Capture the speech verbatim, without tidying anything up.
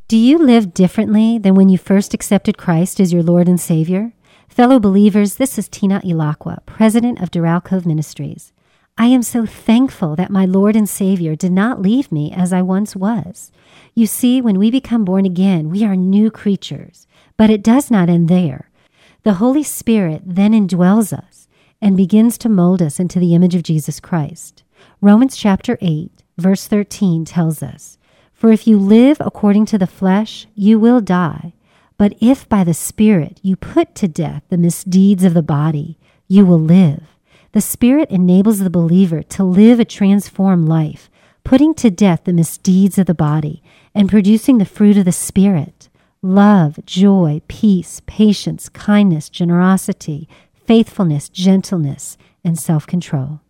Do you live differently than when you first accepted Christ as your Lord and Savior? Fellow believers, this is Tina Ilakwa, president of Doral Cove Ministries. I am so thankful that my Lord and Savior did not leave me as I once was. You see, when we become born again, we are new creatures, but it does not end there. The Holy Spirit then indwells us and begins to mold us into the image of Jesus Christ. Romans chapter eight, verse thirteen tells us, "For if you live according to the flesh, you will die. But if by the Spirit you put to death the misdeeds of the body, you will live." The Spirit enables the believer to live a transformed life, putting to death the misdeeds of the body and producing the fruit of the Spirit: love, joy, peace, patience, kindness, generosity, faithfulness, gentleness, and self-control.